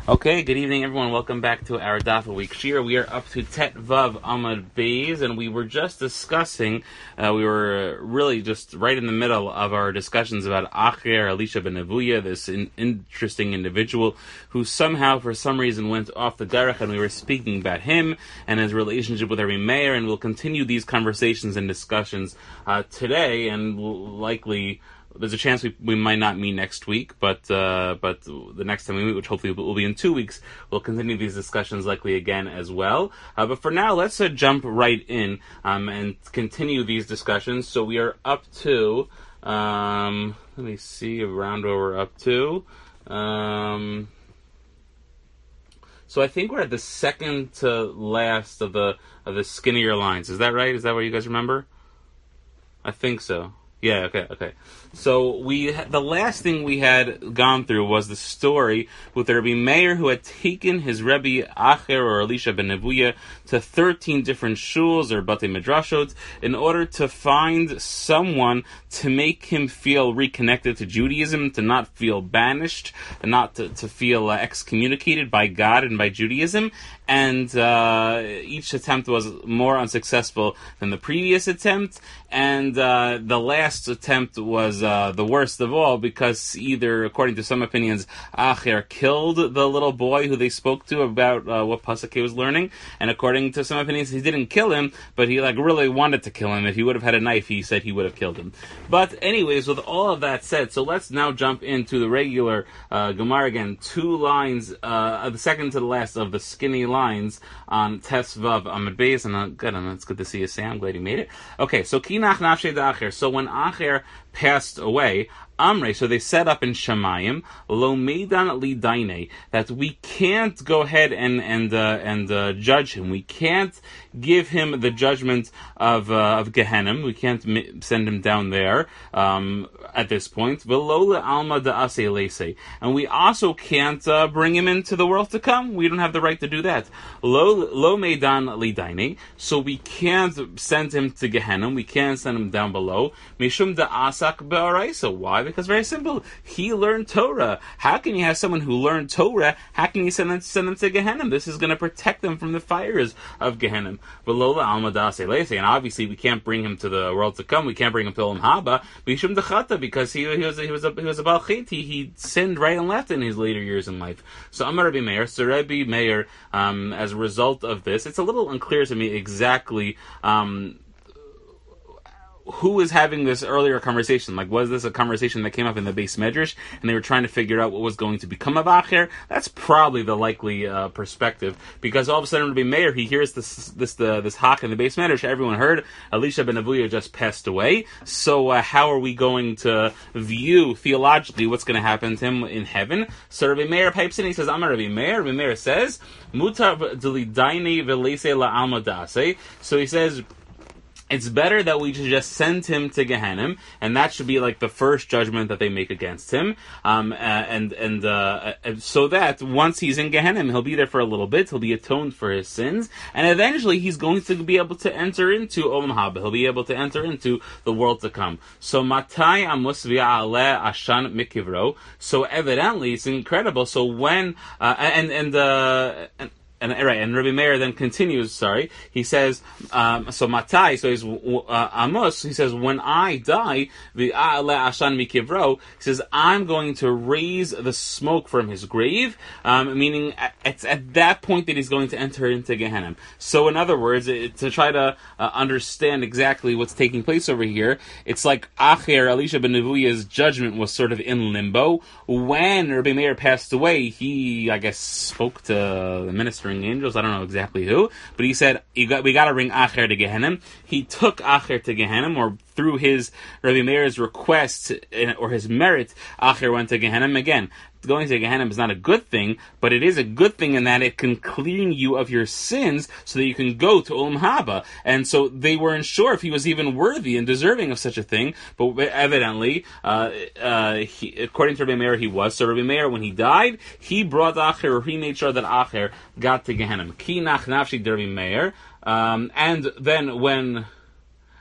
Okay, good evening, everyone. Welcome back to our Daf a Week Shir. We are up to Tet Vav Amud Beis, and we were just discussing, we were really just right in the middle of our discussions about Acher Elisha ben Avuya, this interesting individual who somehow, for some reason, went off the derech, and we were speaking about him and his relationship with Rabbi Meir, and we'll continue these conversations and discussions today, and likely there's a chance we might not meet next week, but the next time we meet, which hopefully will be in 2 weeks, we'll continue these discussions likely again as well. But for now, let's jump right in and continue these discussions. So we are up to, let me see around where we're up to. So I think we're at the second to last of the skinnier lines. Is that right? Is that what you guys remember? I think so. Yeah, okay. So the last thing we had gone through was the story with Rabbi Meir, who had taken his Rebbe Acher or Elisha ben Avuya to 13 different shuls or batei midrashot in order to find someone to make him feel reconnected to Judaism, to not feel banished, and not to feel excommunicated by God and by Judaism. And each attempt was more unsuccessful than the previous attempt, and the last attempt was the worst of all, because either, according to some opinions, Acher killed the little boy who they spoke to about what pasuk he was learning, and according to some opinions, he didn't kill him, but he really wanted to kill him. If he would have had a knife, he said he would have killed him. But anyways, with all of that said, so let's now jump into the regular Gemara again. 2 lines, the second to the last of the skinny lines on Tes Vav Amud Beis, and it's good to see you, Sam. I'm glad you made it. Okay, so Kinach Nafshe Da'acher. So when Acher passed away, Amre, so they set up in Shamayim, Lo Meidan Li Daine, that we can't go ahead and judge him. We can't give him the judgment of Gehenna. We can't send him down there at this point. V'lo le'alma da'aseh le'seh, and we also can't bring him into the world to come. We don't have the right to do that. Lo Meidan Li Daine, so we can't send him to Gehenna. We can't send him down below. Mishum da'asak be'oraisa. Why? Because very simple. He learned Torah. How can you have someone who learned Torah? How can you send them to Gehenna? This is going to protect them from the fires of Gehenna. And obviously, we can't bring him to the world to come. We can't bring him to Olam Haba. Mishum dechata, because he was a Baal Chet. He sinned right and left in his later years in life. So Amar Rabbi Meir. So Rabbi Meir, as a result of this, it's a little unclear to me exactly who was having this earlier conversation. Like, was this a conversation that came up in the Beis Medrash, and they were trying to figure out what was going to become of Acher? That's probably the likely perspective, because all of a sudden Rabbi Meir, he hears this hak in the Beis Medrash. Everyone heard Elisha ben Avuya just passed away. So how are we going to view theologically what's going to happen to him in heaven? So Rabbi Meir pipes in. He says, "Amar Rabbi Meir." Rabbi Meir says, "Mutar deli daini v'leisei la'alma da'aseh." So he says, it's better that we should just send him to Gehenna, and that should be like the first judgment that they make against him. So that once he's in Gehenna, he'll be there for a little bit. He'll be atoned for his sins, and eventually he's going to be able to enter into Olam Haba. He'll be able to enter into the world to come. So Matai Amos v'Aleh Ashan Mikivro. So evidently, it's incredible. So when And Rabbi Meir then continues, he says, so Matai, so he's Amos, he says, when I die, the Ashan Mikivro, he says, I'm going to raise the smoke from his grave, meaning it's at that point that he's going to enter into Gehenna. So in other words, to try to understand exactly what's taking place over here, it's like Acher, Elisha ben Avuya's judgment was sort of in limbo. When Rabbi Meir passed away, he, I guess, spoke to the ministering angels, I don't know exactly who, but he said, we got to bring Acher to Gehenna. He took Acher to Gehenna, or through his Rabbi Meir's request or his merit, Acher went to Gehenna. Again, going to Gehenna is not a good thing, but it is a good thing in that it can clean you of your sins so that you can go to Olam Haba. And so they weren't sure if he was even worthy and deserving of such a thing, but evidently, according to Rabbi Meir, he was. So Rabbi Meir, when he died, he brought Acher, or he made sure that Acher got to Gehenna. Ki nach nafshi Rabbi Meir. And then when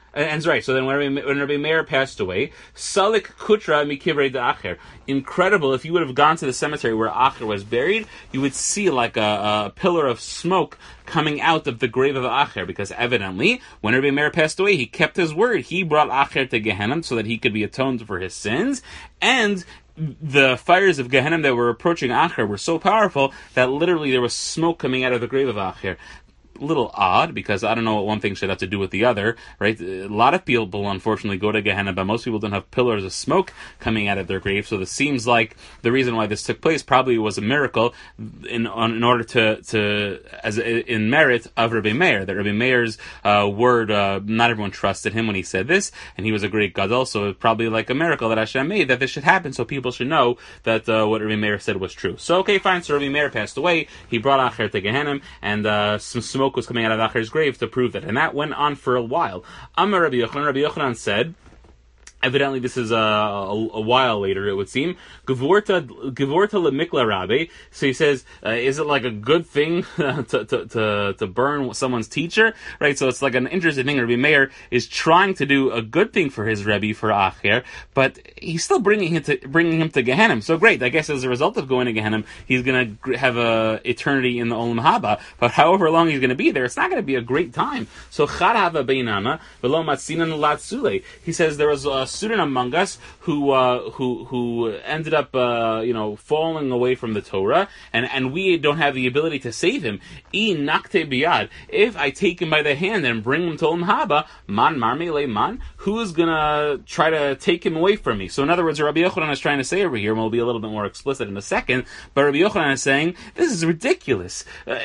And right, so then when Rabbi Meir passed away, Salik Kutra Mikivrei Da'acher. Incredible, if you would have gone to the cemetery where Acher was buried, you would see like a pillar of smoke coming out of the grave of Acher, because evidently, when Rabbi Meir passed away, he kept his word. He brought Acher to Gehenna so that he could be atoned for his sins, and the fires of Gehenna that were approaching Acher were so powerful that literally there was smoke coming out of the grave of Acher. Little odd, because I don't know what one thing should have to do with the other, right? A lot of people, unfortunately, go to Gehenna, but most people don't have pillars of smoke coming out of their grave, so this seems like the reason why this took place probably was a miracle in order to as in merit of Rabbi Meir, that Rabbi Meir's word, not everyone trusted him when he said this, and he was a great gadol, so it's probably like a miracle that Hashem made, that this should happen, so people should know that what Rabbi Meir said was true. So, okay, fine, so Rabbi Meir passed away, he brought Acher to Gehenna, and some smoke was coming out of Acher's grave to prove that, and that went on for a while. Amar Rabbi Yochanan said, evidently this is a while later, it would seem, Gevorta lemikla Rabbi. So he says, is it like a good thing to burn someone's teacher? Right, so it's like an interesting thing. Rabbi Meir is trying to do a good thing for his Rebbe, for Acher, but he's still bringing him to Gehenna. So great, I guess as a result of going to Gehenna, he's going to have a eternity in the Olam Haba, but however long he's going to be there, it's not going to be a great time. So Chad hava beinana v'lo matzinan latzule. He says there was a student among us who ended up falling away from the Torah, and we don't have the ability to save him. If I take him by the hand and bring him to Olam Haba, man marmele man, who's gonna try to take him away from me? So in other words, Rabbi Yochanan is trying to say over here, and we'll be a little bit more explicit in a second, but Rabbi Yochanan is saying this is ridiculous.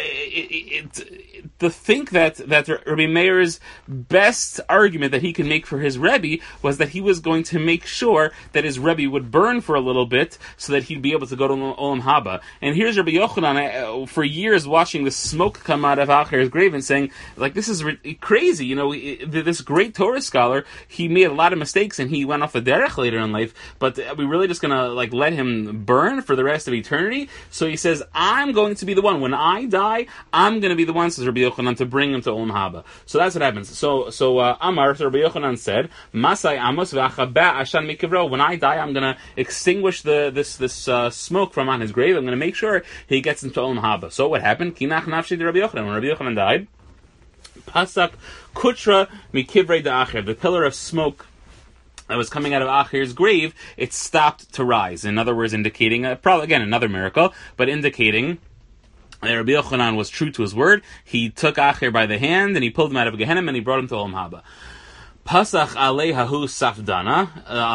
To think that Rabbi Meir's best argument that he can make for his Rebbe was that he was going to make sure that his Rebbe would burn for a little bit so that he'd be able to go to Olam Haba. And here's Rabbi Yochanan for years watching the smoke come out of Acher's grave and saying, like, this is crazy. This great Torah scholar, he made a lot of mistakes and he went off the derech later in life, but are we really just going to let him burn for the rest of eternity? So he says, I'm going to be the one. When I die, I'm going to be the one, says Rabbi Yochanan, to bring him to Olam Haba. So that's what happens. So Amar, so Rabbi Yochanan said, Masai Amos v'achaba ashan mikivro. When I die, I'm going to extinguish this smoke from on his grave. I'm going to make sure he gets into Olam Haba. So what happened? Kinach nafshi de Rabbi Yochanan. When Rabbi Yochanan died, Pasak kutra mikivrei da'acher. The pillar of smoke that was coming out of Acher's grave, it stopped to rise. In other words, indicating, probably again another miracle, but indicating that Rabbi Yochanan was true to his word. He took Acher by the hand and he pulled him out of Gehenna and he brought him to Olam Haba. Pasach alehahu safdana,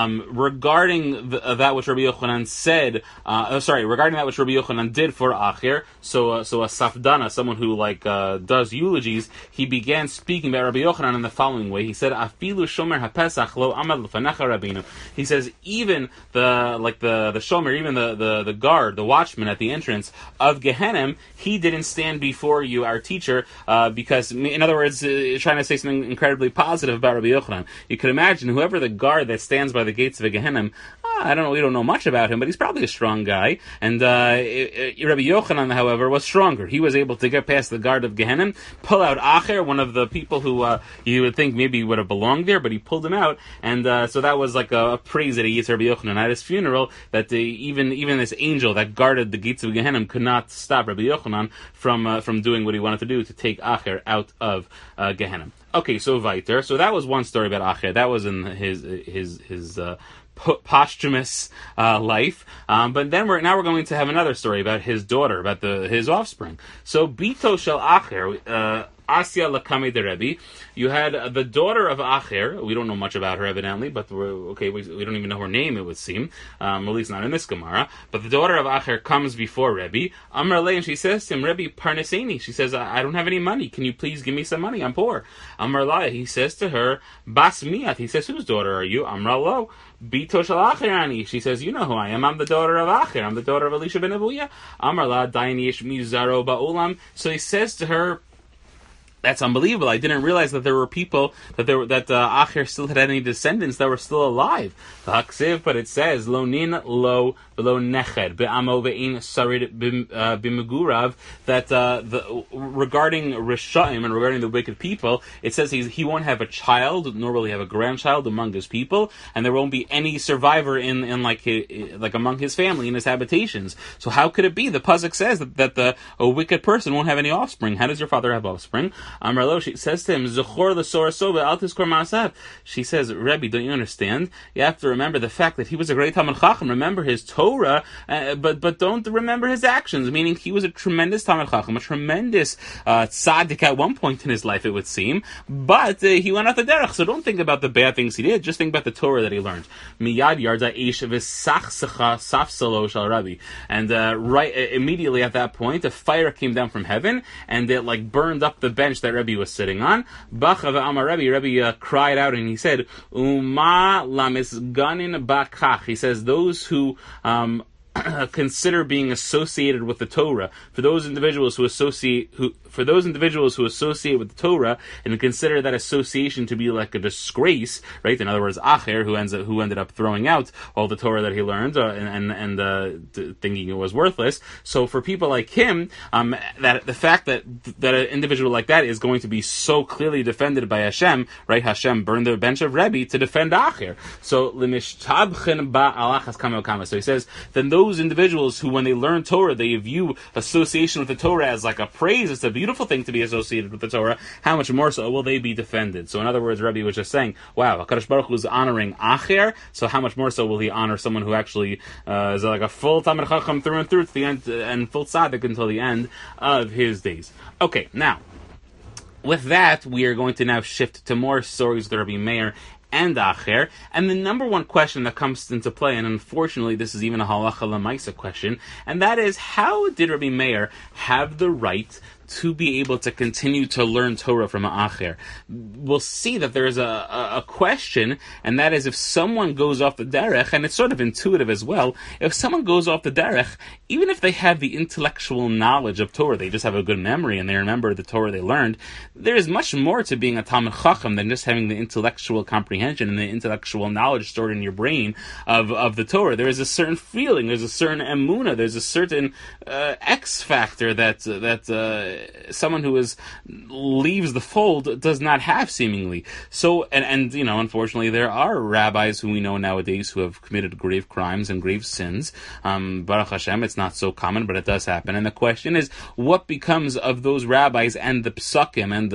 regarding that which Rabbi Yochanan said, regarding that which Rabbi Yochanan did for Acher, so a safdana, someone who does eulogies, he began speaking about Rabbi Yochanan in the following way. He said, Afilu shomer hapesach lo amad l'fanecha Rabbeinu. He says, even the shomer, even the guard, the watchman at the entrance of Gehenna, he didn't stand before you, our teacher, because, in other words, trying to say something incredibly positive about Rabbi Yochanan. You could imagine whoever the guard that stands by the gates of a Gehenna, we don't know much about him, but he's probably a strong guy. And Rabbi Yochanan, however, was stronger. He was able to get past the guard of Gehenna, pull out Acher, one of the people who you would think maybe would have belonged there, but he pulled him out. And so that was like a praise that he gave to Rabbi Yochanan at his funeral, that even this angel that guarded the gates of Gehenna could not stop Rabbi Yochanan from doing what he wanted to do, to take Acher out of Gehenna. Okay, so weiter. So that was one story about Acher. That was in his posthumous life. But then we're going to have another story about his daughter, about his offspring. So Bito shel Acher, Asya Lakame de Rebbe. You had the daughter of Acher. We don't know much about her, evidently, but we don't even know her name, it would seem. At least not in this Gemara. But the daughter of Acher comes before Rebbe. Amar Le, and she says to him, Rebbe, parneseni. She says, I don't have any money. Can you please give me some money? I'm poor. Amar La, he says to her, Bas Miat. He says, whose daughter are you? Amar Lo. Bito shel Acher ani. She says, you know who I am. I'm the daughter of Acher. I'm the daughter of Elisha ben Avuya. Amar La, Daini ish mizaro ba'olam. So he says to her, That's unbelievable. I didn't realize that there were people that Acher still had any descendants that were still alive. But it says lo nin lo neched be'amo ve'in sarid b'megurav, that regarding Rishaim and regarding the wicked people, it says he won't have a child, nor will he have a grandchild among his people, and there won't be any survivor in like among his family in his habitations. So how could it be? The pasuk says that a wicked person won't have any offspring. How does your father have offspring? Amar she says to him, Zechor l'sor sova al tizkor ma'asav. She says, Rebbe, don't you understand? You have to remember the fact that he was a great Talmid Chacham. Remember his Torah, but don't remember his actions. Meaning he was a tremendous Talmid Chacham, a tremendous tzaddik at one point in his life, it would seem. But he went off the derech. So don't think about the bad things he did. Just think about the Torah that he learned. Miyad yarda ish v'sachsecha safsalo shal Rabbi. And right immediately at that point, a fire came down from heaven, and it burned up the bench that Rebbe was sitting on. Bacha v'amar Rebbe cried out and he said, Uma lamisganin bakach. He says, those who consider being associated with the Torah, for those individuals who associate with the Torah and consider that association to be like a disgrace, right? In other words, Acher, who ended up throwing out all the Torah that he learned and thinking it was worthless. So for people like him, that the fact that an individual like that is going to be so clearly defended by Hashem, right? Hashem burned the bench of Rebbe to defend Acher. So limishtabchen ba alachas kama kama. So he says, then those individuals who, when they learn Torah, they view association with the Torah as like a praise. It's a beautiful thing to be associated with the Torah. How much more so will they be defended? So in other words, Rebbe was just saying, wow, HaKadosh Baruch Hu is honoring Acher, so how much more so will he honor someone who actually is like a full Talmid Chacham through and through to the end, and full tzaddik until the end of his days. Okay, now, with that, we are going to now shift to more stories with Rabbi Meir and Acher. And the number one question that comes into play, and unfortunately this is even a halacha lemaisa question, and that is, how did Rabbi Meir have the right to be able to continue to learn Torah from Acher? We'll see that there is a question, and that is, if someone goes off the derech, and it's sort of intuitive as well, if someone goes off the derech, even if they have the intellectual knowledge of Torah, they just have a good memory and they remember the Torah they learned, there is much more to being a Talmid Chacham than just having the intellectual comprehension and the intellectual knowledge stored in your brain of the Torah. There is a certain feeling, there's a certain emunah, there's a certain X factor that someone who leaves the fold does not have, seemingly. So, and unfortunately, there are rabbis who we know nowadays who have committed grave crimes and grave sins. Baruch Hashem, it's not so common, but it does happen. And the question is, what becomes of those rabbis and the psukim and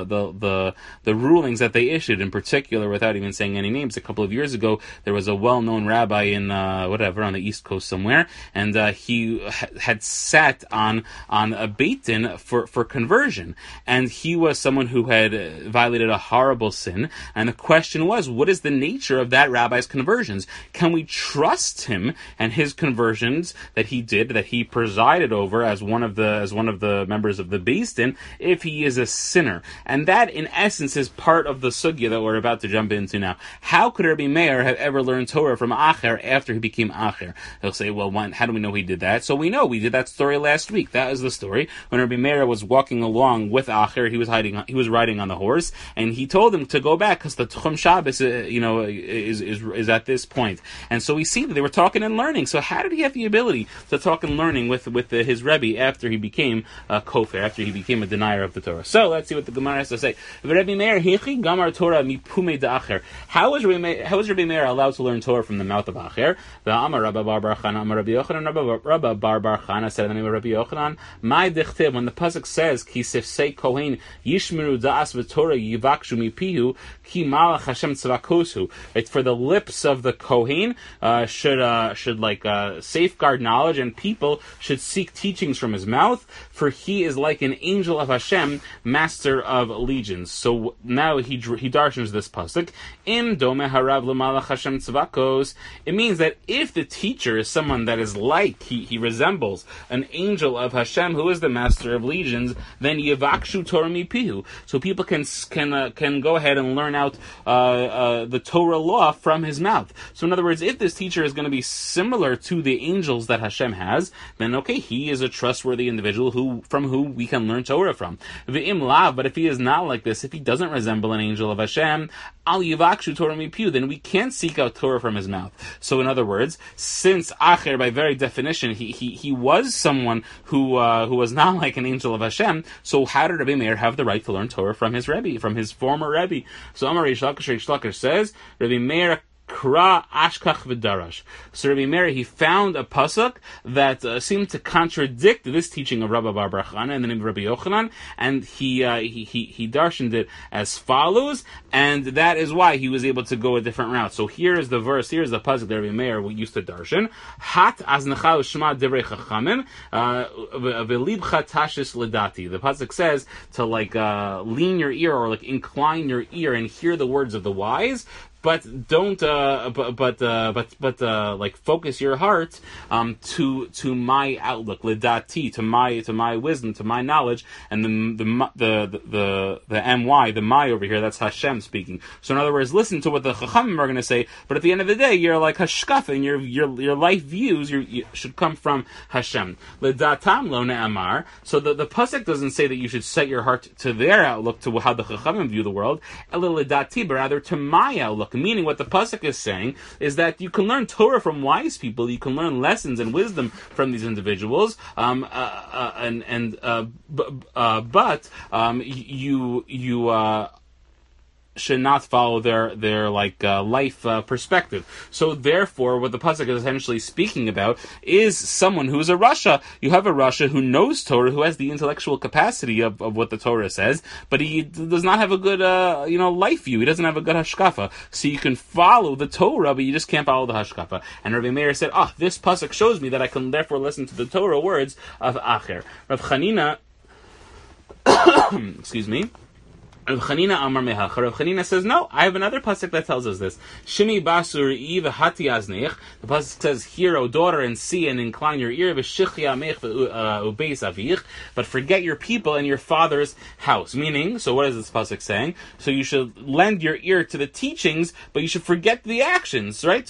the rulings that they issued? In particular, without even saying any names, a couple of years ago, there was a well-known rabbi in on the East Coast somewhere, and he had sat on a Beit Din for conversion, and he was someone who had violated a horrible sin. And the question was, what is the nature of that rabbi's conversions? Can we trust him and his conversions that he presided over as one of the members of the Beis Din, if he is a sinner? And that, in essence, is part of the sugya that we're about to jump into now. How could Rabbi Meir have ever learned Torah from Acher after he became Acher? He'll say, well, how do we know he did that? So we know we did that story last week. That was the story when Rabbi Meir was walking along with Acher. He was riding on the horse, and he told him to go back because the Tchum Shabbos, is at this point. And so we see that they were talking and learning. So how did he have the ability to talk and learning with his Rebbe after he became a kofar, after he became a denier of the Torah? So let's see what the Gemara has to say. Rabbi Meir hichi gamar Torah mipume da'acher. How was Rabbi Meir allowed to learn Torah from the mouth of Acher? The Amar Rabba Bar Bar Chana, Amar Rabbi Yochanan, Rabba Bar Bar Chana said in the name of Rabbi Yochanan, my dichtib, when the pasuk says ki sifsei kohen yishmeru da'as v'Torah yivakshu mipihu ki malach Hashem tzvakosu. Right, for the lips of the kohen should safeguard knowledge, and people should seek teachings from his mouth, for he is like an angel of Hashem, master of legions. So now he darshans this pasuk. Im dome harav l'malach Hashem tzvakos. It means that if the teacher is someone that is like, he resembles an angel of Hashem who is the master of legions, occasions, then Yevakshu Torah Mipihu. So people can go ahead and learn out the Torah law from his mouth. So in other words, if this teacher is going to be similar to the angels that Hashem has, then okay, he is a trustworthy individual from who we can learn Torah from. V'im lav, but if he is not like this, if he doesn't resemble an angel of Hashem, al yivakshu Torah mipiu, then we can't seek out Torah from his mouth. So in other words, since Acher, by very definition, he was someone who was not like an angel of Hashem, so how did Rabbi Meir have the right to learn Torah from his Rebbe, from his former Rebbe? So Amar Reish Lakish says, Rabbi Meir Kra Ashkach V'Darash. So Rabbi Meir, he found a pasuk that seemed to contradict this teaching of Rabbi Bar Bar Chana in the name of Rabbi Yochanan, and he darshaned it as follows, and that is why he was able to go a different route. So here is the verse, here is the pasuk that Rabbi Meir used to darshan. Hat aznecha u'shma divrei chachamim v'libcha tashis ledati. The pasuk says to lean your ear or incline your ear and hear the words of the wise. But don't, focus your heart to my outlook, lidati, to my wisdom, to my knowledge, and the my, the my over here, that's Hashem speaking. So in other words, listen to what the Chachamim are going to say. But at the end of the day, you're like hashkafa, and your life views you should come from Hashem. Lidatam lo ne'amar. So the pasuk doesn't say that you should set your heart to their outlook, to how the Chachamim view the world. Ela lidati, but rather to my outlook. Meaning, what the pasuk is saying is that you can learn Torah from wise people. You can learn lessons and wisdom from these individuals. You should not follow their life perspective. So therefore, what the pasuk is essentially speaking about is someone who is a Rasha. You have a Rasha who knows Torah, who has the intellectual capacity of what the Torah says, but he does not have a good life view. He doesn't have a good hashkafa. So you can follow the Torah, but you just can't follow the hashkafa. And Rabbi Meir said, this pasuk shows me that I can therefore listen to the Torah words of Acher. Rav Chanina, excuse me. Rav Chanina Amar Mehach. Rav Chanina says, no, I have another pasuk that tells us this. Shimi basur iv hati aznich. The pasuk says, hear, O daughter, and see, and incline your ear. V'shichi amech ubeis avich. But forget your people and your father's house. Meaning, so what is this pasuk saying? So you should lend your ear to the teachings, but you should forget the actions, right?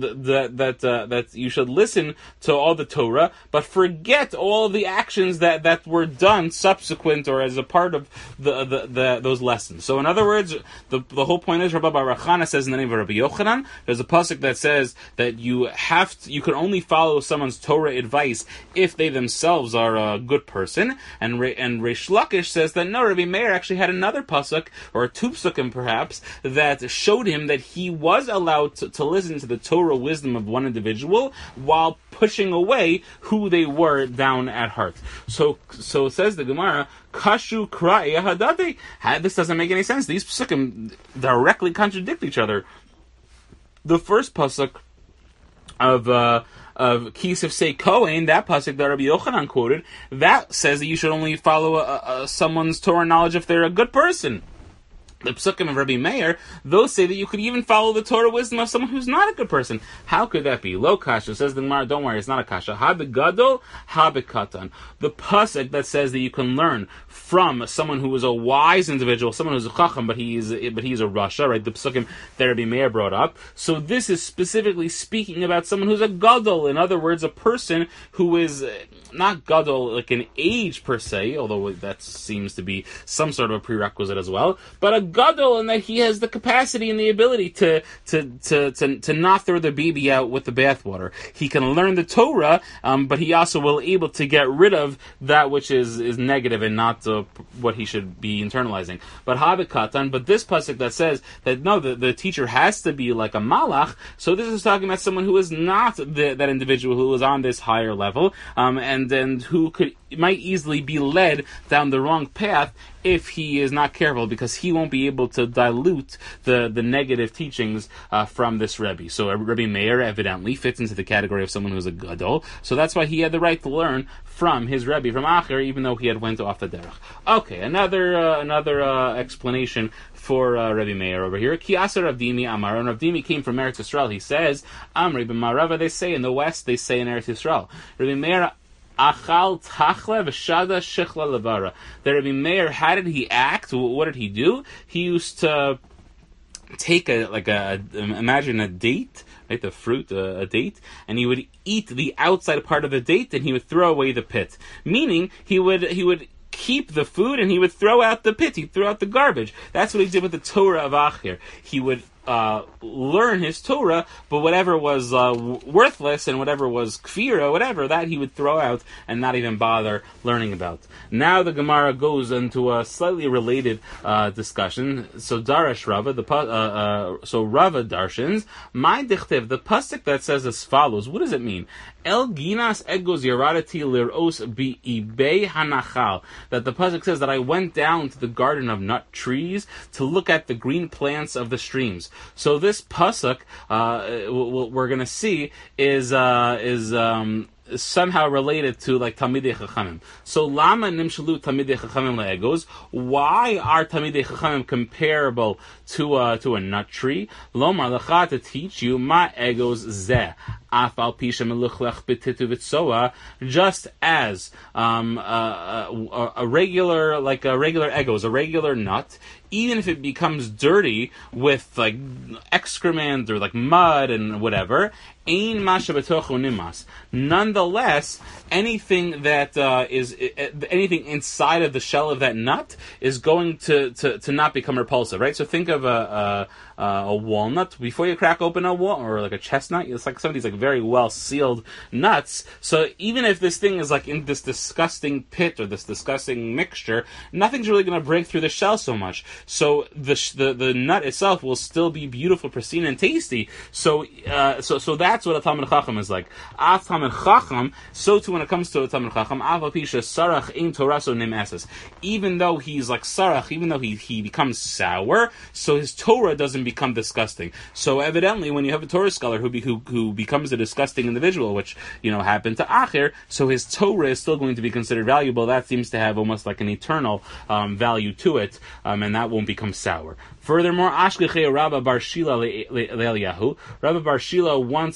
That you should listen to all the Torah, but forget all of the actions that were done subsequent or as a part of those lessons. So in other words, the whole point is, Rabbi Bar Chana says in the name of Rabbi Yochanan, there's a pasuk that says that you can only follow someone's Torah advice if they themselves are a good person. And Reish Lakish says that no, Rabbi Meir actually had another pasuk, or two psukim perhaps, that showed him that he was allowed to listen to the Torah wisdom of one individual while pushing away who they were down at heart. So says the Gemara, Kashu Kra'e Hadate. This doesn't make any sense. These psukim directly contradict each other. The first pasuk of Kisef Sei Kohen, that pasuk that Rabbi Yochanan quoted, that says that you should only follow someone's Torah knowledge if they're a good person. The psukim of Rabbi Meir, those say that you could even follow the Torah wisdom of someone who's not a good person. How could that be? Lo kasha, says the Gemara, don't worry, it's not a kasha. Ha begadol, ha bekatan. The pasuk that says that you can learn from someone who is a wise individual, someone who's a chacham, but he's a Rasha, right? The psukim that Rabbi Meir brought up. So this is specifically speaking about someone who's a gadol. In other words, a person who is not gadol like an age per se, although that seems to be some sort of a prerequisite as well, but a gadol in that he has the capacity and the ability to not throw the baby out with the bathwater. He can learn the Torah, but he also will able to get rid of that which is negative and not what he should be internalizing. But habikatan, but this pasuk that says that no, the teacher has to be like a malach. So this is talking about someone who is not that individual who is on this higher level, and who might easily be led down the wrong path if he is not careful, because he won't be able to dilute the negative teachings from this Rebbe. So Rabbi Meir evidently fits into the category of someone who's a gadol. So that's why he had the right to learn from his Rebbe, from Acher, even though he had went off the derech. Okay, another explanation for Rabbi Meir over here. Ki aser Rav Dimi Amar, and Rav Dimi came from Eretz Yisrael. He says, Amri b'Marava, they say in the west, they say in Eretz Yisrael. Rabbi Meir Achal tachla v'shada shichla levara. That Rabbi Meir, how did he act? What did he do? He used to take imagine a date, right, the fruit, a date, and he would eat the outside part of the date, and he would throw away the pit. Meaning, he would keep the food, and he would throw out the pit, he'd throw out the garbage. That's what he did with the Torah of Acher. He would learn his Torah, but whatever was worthless and whatever was kfira, whatever, that he would throw out and not even bother learning about. Now the Gemara goes into a slightly related discussion. So Darash Rava, so Rava darshans, my dichtiv, the pasuk that says as follows. What does it mean? El ginas egos yaradati liros bi'ibei hanachal. That the pasuk says that I went down to the garden of nut trees to look at the green plants of the streams. So this pasuk, we're going to see, is somehow related to like Talmidei Chachamim. So lama nimshalu Talmidei Chachamim leegos. Why are Talmidei Chachamim comparable to a nut tree? Lomar lecha, to teach you ma egos zeh. Just as a regular egos, a regular nut, even if it becomes dirty with like excrement or like mud and whatever, ein masha betocho nimas. Nonetheless, anything that is anything inside of the shell of that nut is going to not become repulsive, right? So think of a walnut. Before you crack open a walnut, or like a chestnut, it's like some of these like very well sealed nuts. So even if this thing is like in this disgusting pit or this disgusting mixture, nothing's really going to break through the shell so much. So the nut itself will still be beautiful, pristine, and tasty. So that's what a Talmid Chacham is like. Af Talmid Chacham. So too when it comes to a Talmid Chacham, avapisha sarach ein toraso nim eses. Even though he's like sarach, even though he becomes sour, so his Torah doesn't become disgusting. So evidently, when you have a Torah scholar who becomes a disgusting individual, which happened to Acher, so his Torah is still going to be considered valuable. That seems to have almost like an eternal value to it, and that won't become sour. Furthermore, Ashkechei Rabba Bar Shila leEliyahu. Rabba Bar Shila once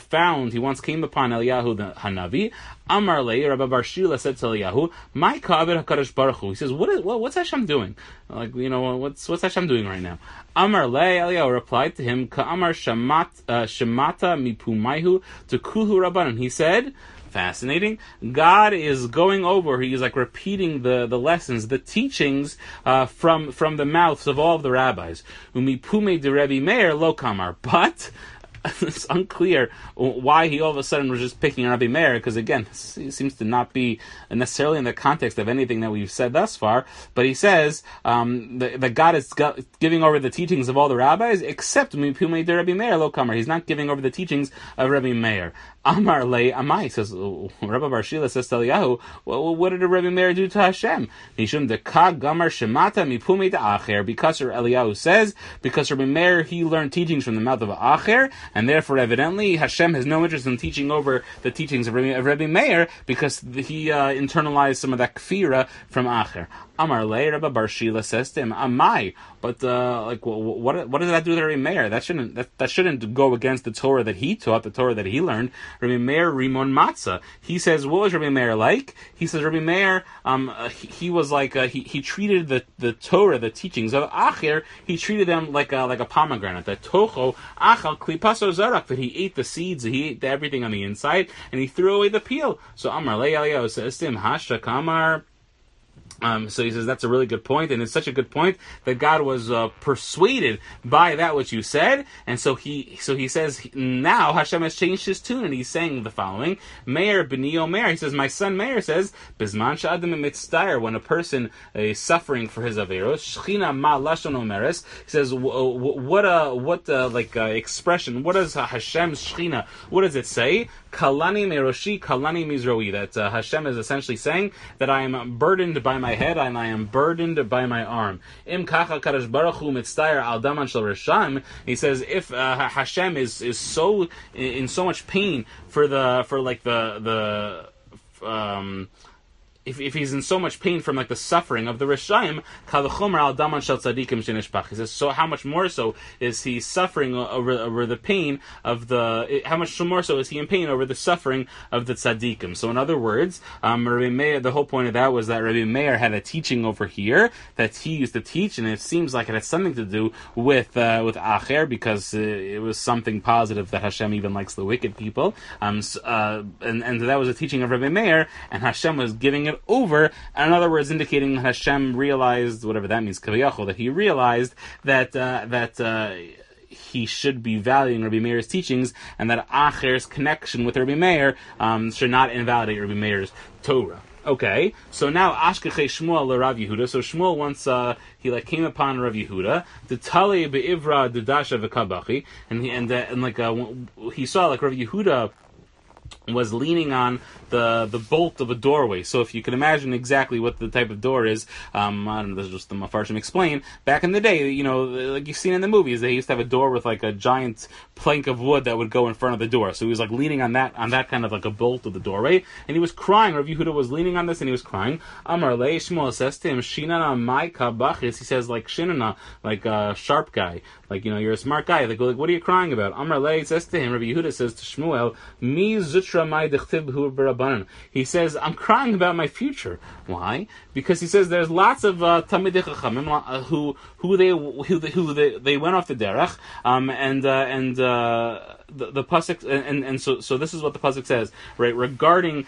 came upon Eliyahu the Hanavi. Amar le, Rabba Bar Shila said to Eliyahu, "My kavod HaKadosh Baruch Hu." He says, "What's Hashem doing? Like, what's Hashem doing right now?" Amar le, Eliyahu replied to him, "Ka'amar shemata mipumayhu to kulhu rabbanon." He said, fascinating. God is going over, he's like repeating the lessons, the teachings from the mouths of all of the rabbis. Umipume de Rebbe Meir lo kamar. But it's unclear why he all of a sudden was just picking Rabbi Meir, because again, it seems to not be necessarily in the context of anything that we've said thus far. But he says that God is giving over the teachings of all the rabbis, except Mipume de Rabbi Meir lo kamar. He's not giving over the teachings of Rabbi Meir. Amar le Amai, says Rabbi Bar Shila says to Eliyahu, well, what did Rabbi Meir do to Hashem? Mishum deka gamar shemata mipume de Acher, because Eliyahu says, because Rabbi Meir, he learned teachings from the mouth of Acher, and therefore evidently Hashem has no interest in teaching over the teachings of Rabbi Meir, because he internalized some of that kfira from Acher. Amar le, Rabbi Bar Shila says to him, Amai, but what does that do to Rabbi Meir? That shouldn't go against the Torah that he taught, the Torah that he learned. Rabbi Meir Rimon Matzah. He says, what was Rabbi Meir like? He says Rabbi Meir, he was like he treated the Torah, the teachings of Acher, he treated them like a pomegranate. That tocho achal klipaso zarak, that he ate the seeds, he ate everything on the inside, and he threw away the peel. So Amar le Eliyahu says to him, Hasha kamar. So he says that's a really good point, and it's such a good point that God was persuaded by that which you said, and so he says now Hashem has changed his tune, and he's saying the following: Meir b'ni Omer. He says, my son Meir says, Bizman she'adam mitztayr, when a person is suffering for his averos, Shechina ma lashon omeres. He says, what expression? What does Hashem's Shechina? What does it say? Kalani meroshi, kalani mizroi. That Hashem is essentially saying that I am burdened by my head and I am burdened by my arm. Im kacha kadosh baruch hu mitztayr al daman shel resham. He says if Hashem is so in so much pain for if he's in so much pain from like the suffering of the Rishayim, kalachomer al daman shel tzadikim shenishpach. He says, so how much more so is he suffering over the pain of how much more so is he in pain over the suffering of the tzadikim? So in other words, Rabbi Meir, the whole point of that was that Rabbi Meir had a teaching over here that he used to teach, and it seems like it had something to do with Acher, because it was something positive that Hashem even likes the wicked people. And that was a teaching of Rabbi Meir, and Hashem was giving it over, in other words, indicating that Hashem realized, whatever that means, kaviyachol, that he realized that he should be valuing Rabbi Meir's teachings, and that Acher's connection with Rabbi Meir should not invalidate Rabbi Meir's Torah. Okay, so now Ashkechei Shmuel Rav Yehuda. So Shmuel once he came upon Rav Yehuda, the Tali be'ivra dudasha v'kabachi, and he saw like Rav Yehuda was leaning on the bolt of a doorway. So if you can imagine exactly what the type of door is, I don't know, this is just the Mafarshim explain. Back in the day, like you've seen in the movies, they used to have a door with like a giant plank of wood that would go in front of the door. So he was like leaning on that kind of like a bolt of the doorway, and he was crying. Rav Yehuda was leaning on this and he was crying. Amar le Shmuel says to him, Shinana mai kabachis. He says like Shinana, like a sharp guy, like you're a smart guy. They go like, what are you crying about? Amar le says to him, Rabbi Yehuda says to Shmuel, Mi zutra mai dechtiv hu b'Rabbanan. He says, I'm crying about my future. Why? Because he says there's lots of Talmidei Chachamim who they went off the derech, and the pasuk, and so this is what the pasuk says, right, regarding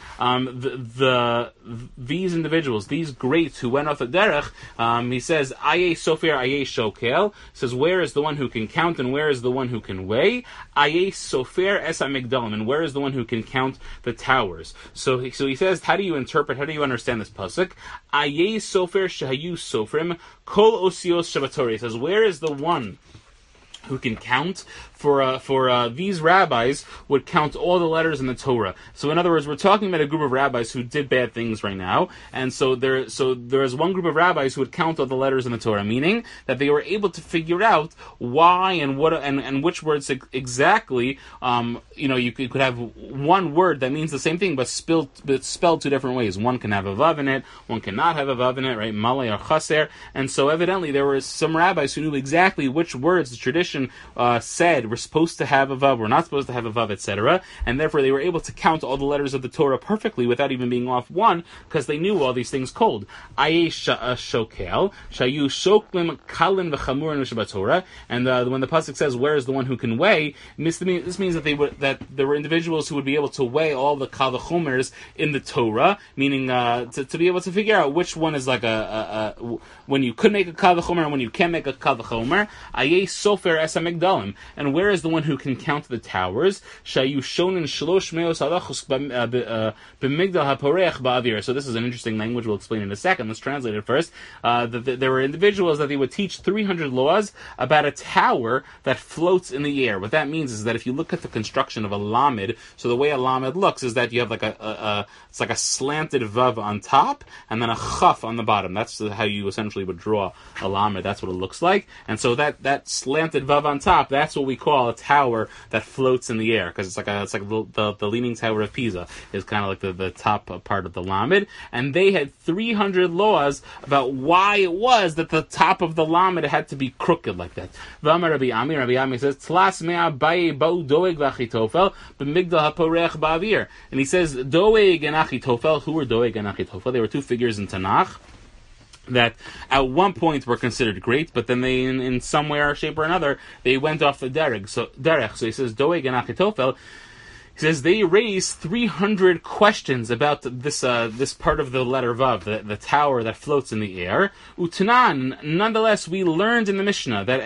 these individuals, these greats who went off the derech. He says, Aye Sofer, Aye Shokel. Says, where is the one who can count and where is the one who can weigh? Aye Sofer es HaMigdalim, and where is the one who can count the towers? So he says, how do you understand this pasuk? Aye Sofer Shahayu Sofrim Kol Osios Shabbatorah. He says, where is the one who can count? For these rabbis would count all the letters in the Torah. So in other words, we're talking about a group of rabbis who did bad things right now, and so there is one group of rabbis who would count all the letters in the Torah, meaning that they were able to figure out why and what and which words exactly. You could have one word that means the same thing but spelled two different ways. One can have a vav in it, one cannot have a vav in it, right? Malay or chaser. And so evidently there were some rabbis who knew exactly which words the tradition said were supposed to have a vav, were not supposed to have a vav, etc. And therefore they were able to count all the letters of the Torah perfectly without even being off one, because they knew all these things cold. Aye shokel, shayu shoklim kalin v'chamurin v'shabbatorah. And when the pasuk says, where is the one who can weigh, this means that there were individuals who would be able to weigh all the kal v'chomers in the Torah, meaning to be able to figure out which one is like when you could make a kal v'chomer and when you can't make a kal v'chomer. Aye sofer es HaMigdalim. And where is the one who can count the towers? Shayu shonin shlosh meos halachos b'migdal haporeach ba'avir. So this is an interesting language we'll explain in a second. Let's translate it first. There were individuals that they would teach 300 laws about a tower that floats in the air. What that means is that if you look at the construction of a lamed, so the way a lamed looks is that you have like it's like a slanted vav on top and then a chaf on the bottom. That's how you essentially would draw a lamed. That's what it looks like. And so that slanted vav on top, that's what we call a tower that floats in the air, because it's like the Leaning Tower of Pisa is kind of like the top part of the lamed. And they had 300 laws about why it was that the top of the lamed had to be crooked like that. Rabbi Ami says, Tlas mea baye ba'u doeg v'achitofel b'migdal haporech ba'avir. And he says, Doeg and Achitofel. Who were Doeg and Achitofel? They were two figures in Tanakh that at one point were considered great, but then they, in some way or shape or another, they went off the derech. So he says, Doeg and Achitofel, he says they raised 300 questions about this part of the letter Vav, the tower that floats in the air. Utanan, nonetheless, we learned in the Mishnah that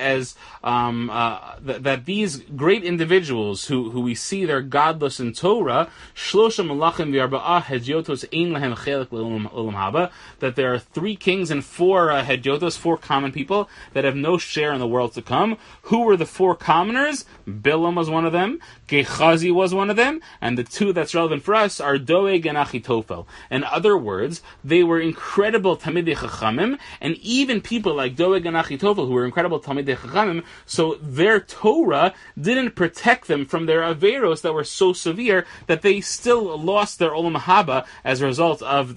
that these great individuals who we see they're godless in Torah, Shlosha Malachim v'Arba'ah Hedyotos ein lahem chelik l'olam haba, that there are 3 kings and 4 Hedyotos, 4 common people that have no share in the world to come. Who were the 4 commoners? Bilam was one of them. Gehazi was one of them, and the two that's relevant for us are Doeg and Achitofel. In other words, they were incredible Talmidei Chachamim, and even people like Doeg and Achitofel, who were incredible Talmidei Chachamim, so their Torah didn't protect them from their Averos that were so severe that they still lost their Olam Haba as a result of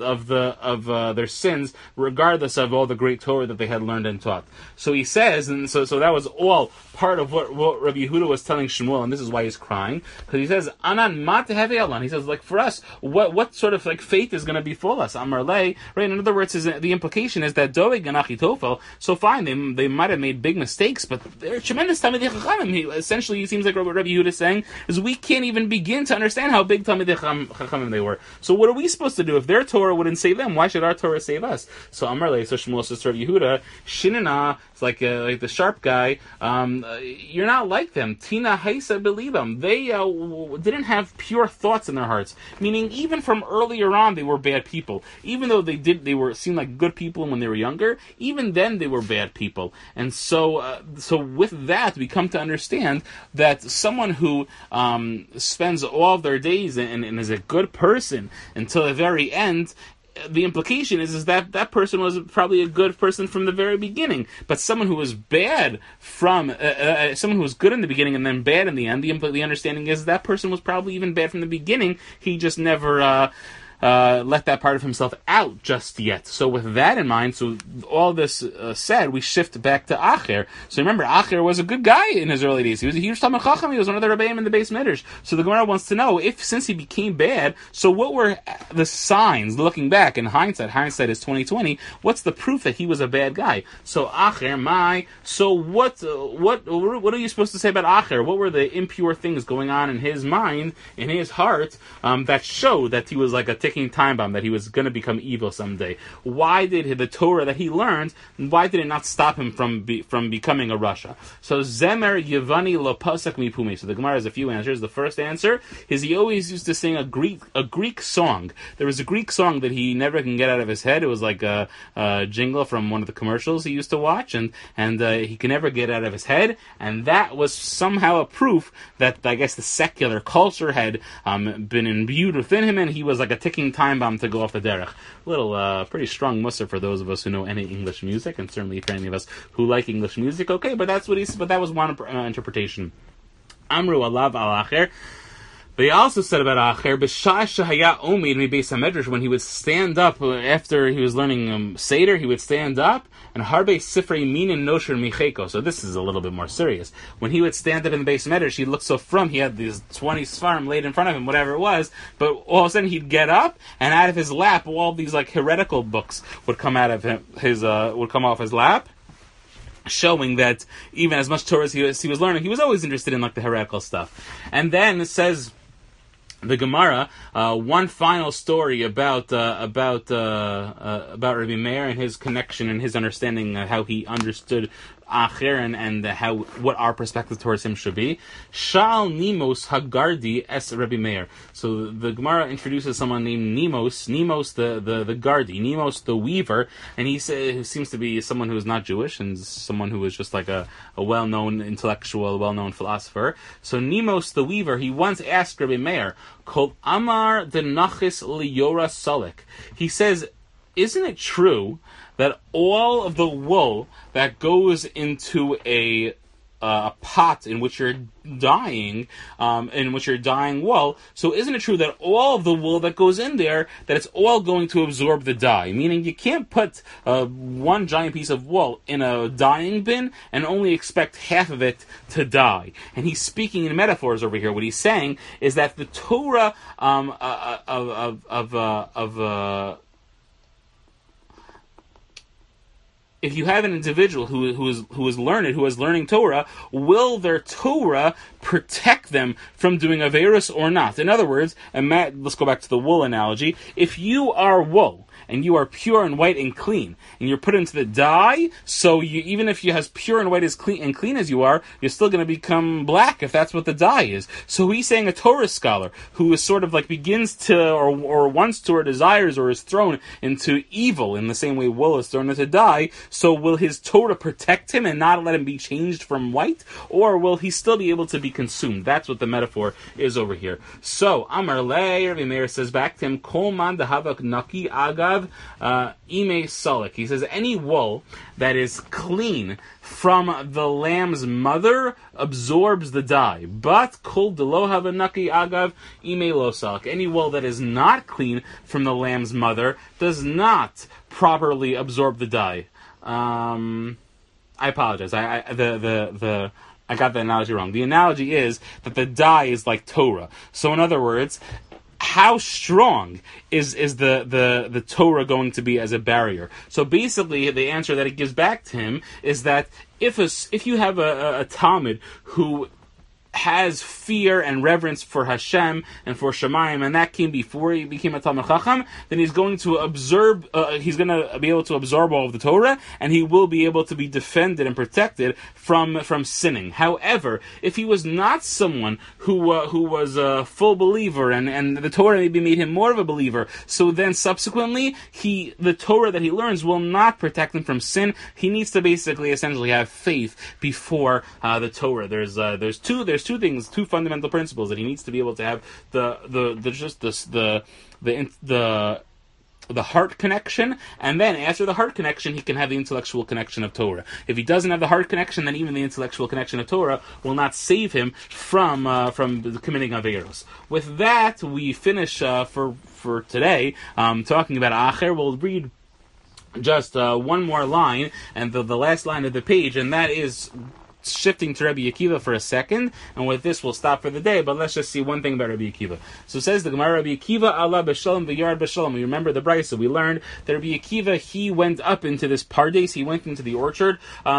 their sins, regardless of all the great Torah that they had learned and taught. So he says, and so that was all part of what Rabbi Yehuda was telling Shmuel, and this is why he's crying, because he says, Anan mat heve alan. He says, like, for us, what sort of like fate is going to befall us? Amar lei, right? In other words, the implication is that Doeg and Achitofel, so fine, they might have made big mistakes, but they're tremendous Talmidei Chachamim. Essentially, it seems like what Rabbi Yehuda is saying is we can't even begin to understand how big Talmidei Chachamim they were. So what are we supposed to do? If their Torah wouldn't save them, why should our Torah save us? So Amar lei, so Shmuel says to Rabbi Yehuda, Shinana, it's like the sharp guy, you're not like them. Tina Haisa Belibam. They didn't have pure thoughts in their hearts. Meaning, even from earlier on, they were bad people. Even though they seemed like good people when they were younger, even then they were bad people. And so with that, we come to understand that someone who spends all of their days and is a good person until the very end, the implication is that person was probably a good person from the very beginning. But someone who was bad from someone who was good in the beginning and then bad in the end, the understanding is that person was probably even bad from the beginning. He just never let that part of himself out just yet. So with that in mind, so all this said, we shift back to Acher. So remember, Acher was a good guy in his early days. He was a huge Talmid Chacham. He was one of the Rebbeim in the Beis Midrash. So the Gemara wants to know, since he became bad, so what were the signs, looking back in hindsight is 2020, what's the proof that he was a bad guy? So Acher, so what are you supposed to say about Acher? What were the impure things going on in his mind, in his heart, that showed that he was like a ticking time bomb, that he was going to become evil someday? Why did the Torah that he learned, why did it not stop him from becoming a Rasha? So Zemer Yevani Lo Pasak Mipumi. So the Gemara has a few answers. The first answer is he always used to sing a Greek song. There was a Greek song that he never can get out of his head. It was like a jingle from one of the commercials he used to watch, and he can never get out of his head. And that was somehow a proof that, I guess, the secular culture had been imbued within him, and he was like a ticking time bomb to go off the derech. Little, pretty strong mussar for those of us who know any English music, and certainly for any of us who like English music. Okay, but that was one interpretation. Amru alav al acher. They also said about Acher, B'shah shehaya omid mibeis hamedrash, when he would stand up after he was learning Seder, he would stand up, and harbe sifrei minin nosher micheko. So this is a little bit more serious. When he would stand up in the Beis Medrash, he'd look so frum, he had these 20 svarim laid in front of him, whatever it was, but all of a sudden he'd get up, and out of his lap, all these like heretical books would come out of would come off his lap, showing that even as much Torah as he was learning, he was always interested in like the heretical stuff. And then it says, the Gemara, one final story about Rabbi Meir and his connection and his understanding of how he understood Acher and what our perspective towards him should be. Shal Nimos Hagardi es Rabbi Meir. So the Gemara introduces someone named Nimos the Gardi, Nimos the weaver, and he seems to be someone who is not Jewish and someone who is just like a well-known intellectual, well-known philosopher. So Nimos the weaver, he once asked Rabbi Meir, Kol Amar de Nachis Liyora Salik. He says, isn't it true that all of the wool that goes into a pot in which you're dyeing wool, so isn't it true that all of the wool that goes in there, that it's all going to absorb the dye? Meaning you can't put one giant piece of wool in a dyeing bin and only expect half of it to dye. And he's speaking in metaphors over here. What he's saying is that the Torah if you have an individual who is learned, who is learning Torah, will their Torah protect them from doing Averos or not? In other words, let's go back to the wool analogy. If you are wool, and you are pure and white and clean, and you're put into the dye, so you, even if you as pure and white as clean as you are, you're still going to become black if that's what the dye is. So he's saying a Torah scholar who is sort of like begins to, or wants to, or desires, or is thrown into evil in the same way wool is thrown into dye, so will his Torah protect him and not let him be changed from white, or will he still be able to be consumed? That's what the metaphor is over here. So, Amar Le, Rabbi Meir says back to him, Kol man dehavak naki agav ime salik. He says, any wool that is clean from the lamb's mother absorbs the dye. But kol delo hava naki agav ime lo salik. Any wool that is not clean from the lamb's mother does not properly absorb the dye. I apologize. I got the analogy wrong. The analogy is that the dye is like Torah. So in other words, how strong is the Torah going to be as a barrier? So basically, the answer that it gives back to him is that if you have a Talmud who has fear and reverence for Hashem and for Shemayim, and that came before he became a Talmid Chacham, then he's going to he's going to be able to absorb all of the Torah, and he will be able to be defended and protected from sinning. However, if he was not someone who was a full believer, and the Torah maybe made him more of a believer, so then subsequently the Torah that he learns will not protect him from sin. He needs to basically essentially have faith before the Torah. There's two fundamental principles that he needs to be able to have: the heart connection, and then after the heart connection, he can have the intellectual connection of Torah. If he doesn't have the heart connection, then even the intellectual connection of Torah will not save him from committing averos. With that, we finish for today talking about Acher. We'll read just one more line, and the last line of the page, and that is shifting to Rabbi Akiva for a second, and with this we'll stop for the day, but let's just see one thing about Rabbi Akiva. So it says the Gemara, Rabbi Akiva Allah b'shalom v'yard b'shalom. We remember the Brisa, we learned that Rabbi Akiva, he went up into this pardes, he went into the orchard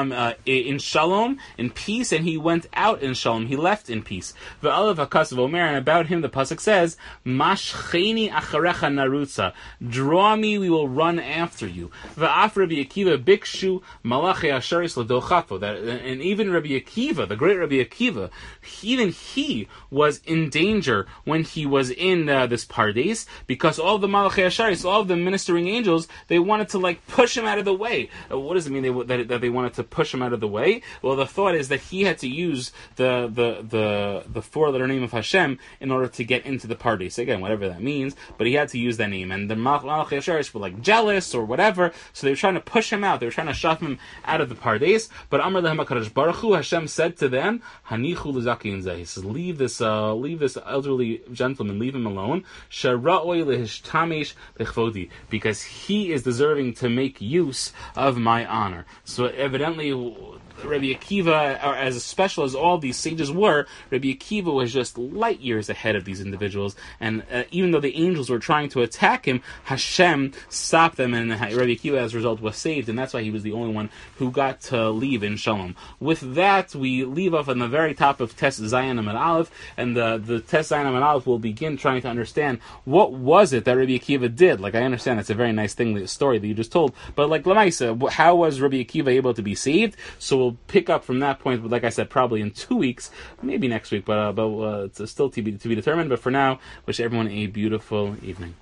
in shalom, in peace, and he went out in shalom, he left in peace. V'alav hakasav omer, and about him the pasuk says, Mashcheni acharecha narutza, draw me, we will run after you. V'af Rabbi Akiva bikshu malachi asharis l'dochafo, that, and even Rabbi Akiva, the great Rabbi Akiva, even he was in danger when he was in this pardes, because all the Malachi Asharis, all of the ministering angels, they wanted to push him out of the way. What does it mean that they wanted to push him out of the way? Well, the thought is that he had to use the four-letter name of Hashem in order to get into the pardes. Again, whatever that means, but he had to use that name. And the Malachi Asharis were jealous or whatever, so they were trying to push him out. They were trying to shove him out of the pardes. But Amar lehem HaKadosh Baruch Hu, Hashem said to them, Hanichu l'zakin zeh. He says, leave this elderly gentleman, leave him alone. Shara'oi lehishtamesh bechvodi, because he is deserving to make use of my honor. So evidently, Rabbi Akiva, as special as all these sages were, Rabbi Akiva was just light years ahead of these individuals, and even though the angels were trying to attack him, Hashem stopped them, and Rabbi Akiva, as a result, was saved, and that's why he was the only one who got to leave in Shalom. With that, we leave off on the very top of Tes Zayin Amud Aleph, and the Tes Zayin Amud Aleph will begin trying to understand what was it that Rabbi Akiva did. I understand it's a very nice story that you just told, but Lamaisa, how was Rabbi Akiva able to be saved? So we'll pick up from that point, like I said, probably in 2 weeks, maybe next week, but it's still to be determined. But for now, wish everyone a beautiful evening.